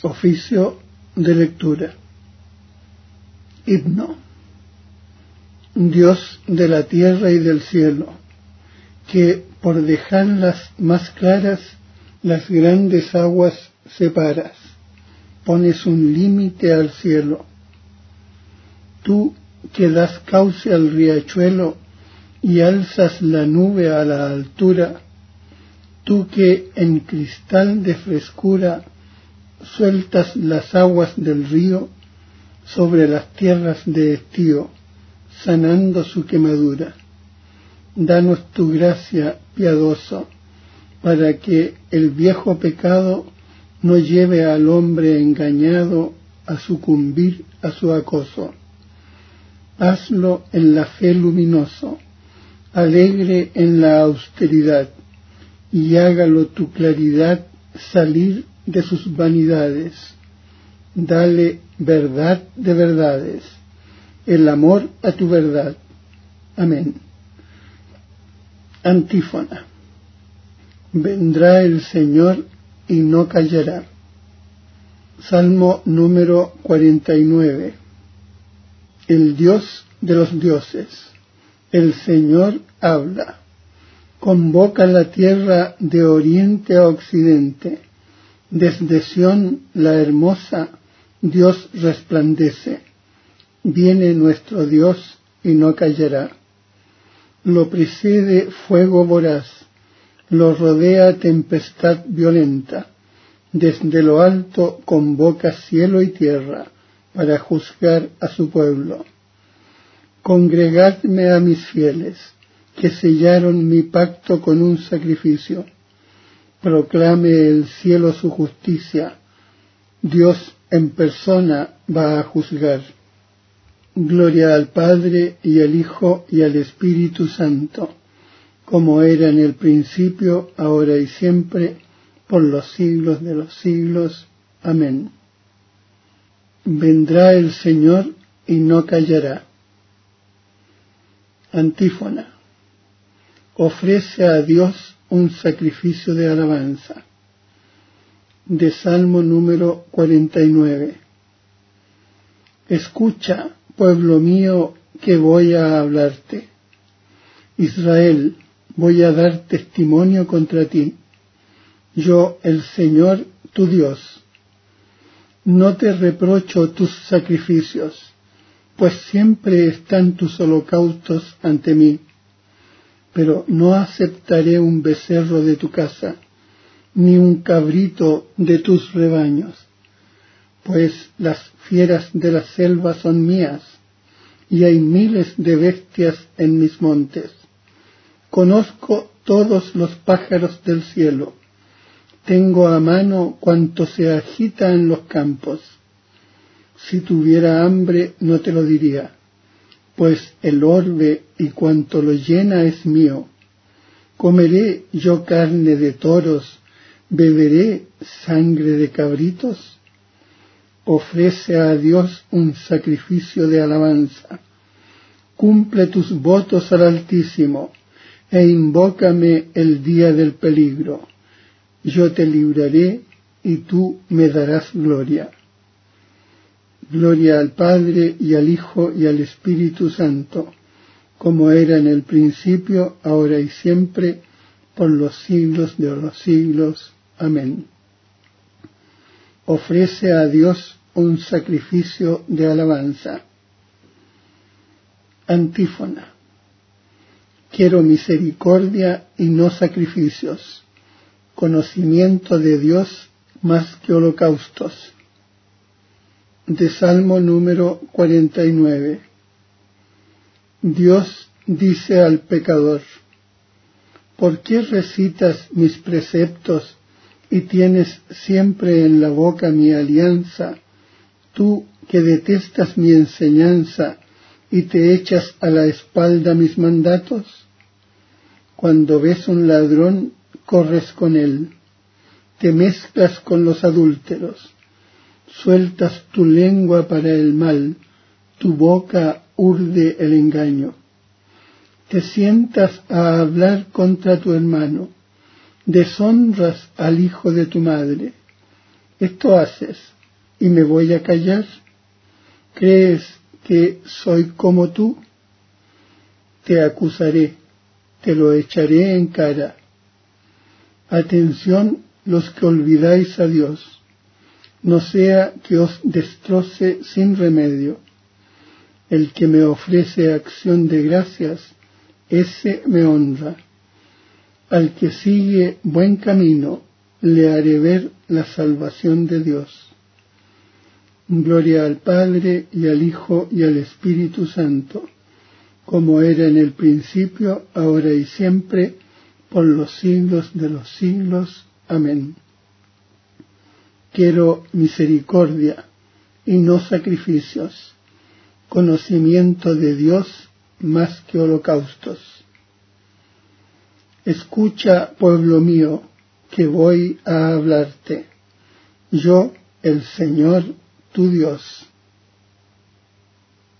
Oficio de lectura. Himno. Dios de la tierra y del cielo, que por dejarlas más claras las grandes aguas separas, pones un límite al cielo. Tú que das cauce al riachuelo y alzas la nube a la altura, tú que en cristal de frescura sueltas las aguas del río sobre las tierras de estío, sanando su quemadura. Danos tu gracia, piadoso, para que el viejo pecado no lleve al hombre engañado a sucumbir a su acoso. Hazlo en la fe luminoso, alegre en la austeridad, y hágalo tu claridad salir de sus vanidades. Dale verdad de verdades, el amor a tu verdad. Amén. Antífona. Vendrá el Señor y no callará. Salmo número 49. El Dios de los dioses, el Señor habla. Convoca la tierra de oriente a occidente. Desde Sión la hermosa, Dios resplandece. Viene nuestro Dios y no callará. Lo precede fuego voraz, lo rodea tempestad violenta. Desde lo alto convoca cielo y tierra para juzgar a su pueblo. Congregadme a mis fieles, que sellaron mi pacto con un sacrificio. Proclame el cielo su justicia. Dios en persona va a juzgar. Gloria al Padre y al Hijo y al Espíritu Santo, como era en el principio, ahora y siempre, por los siglos de los siglos. Amén. Vendrá el Señor y no callará. Antífona. Ofrece a Dios un sacrificio de alabanza. De Salmo número 49. Escucha, pueblo mío, que voy a hablarte. Israel, voy a dar testimonio contra ti. Yo, el Señor, tu Dios. No te reprocho tus sacrificios, pues siempre están tus holocaustos ante mí. Pero no aceptaré un becerro de tu casa, ni un cabrito de tus rebaños, pues las fieras de la selva son mías, y hay miles de bestias en mis montes. Conozco todos los pájaros del cielo, tengo a mano cuanto se agita en los campos. Si tuviera hambre no te lo diría, pues el orbe y cuanto lo llena es mío. ¿Comeré yo carne de toros, beberé sangre de cabritos? Ofrece a Dios un sacrificio de alabanza. Cumple tus votos al Altísimo, e invócame el día del peligro. Yo te libraré, y tú me darás gloria. Gloria al Padre, y al Hijo, y al Espíritu Santo, como era en el principio, ahora y siempre, por los siglos de los siglos. Amén. Ofrece a Dios un sacrificio de alabanza. Antífona. Quiero misericordia y no sacrificios, conocimiento de Dios más que holocaustos. De Salmo número 49. Dios dice al pecador: ¿por qué recitas mis preceptos y tienes siempre en la boca mi alianza, tú que detestas mi enseñanza y te echas a la espalda mis mandatos? Cuando ves un ladrón, corres con él, te mezclas con los adúlteros, sueltas tu lengua para el mal, tu boca urde el engaño. Te sientas a hablar contra tu hermano, deshonras al hijo de tu madre. Esto haces, y me voy a callar. ¿Crees que soy como tú? Te acusaré, te lo echaré en cara. Atención los que olvidáis a Dios, no sea que os destroce sin remedio. El que me ofrece acción de gracias, ese me honra. Al que sigue buen camino, le haré ver la salvación de Dios. Gloria al Padre, y al Hijo, y al Espíritu Santo, como era en el principio, ahora y siempre, por los siglos de los siglos. Amén. Quiero misericordia y no sacrificios, conocimiento de Dios más que holocaustos. Escucha, pueblo mío, que voy a hablarte. Yo, el Señor, tu Dios.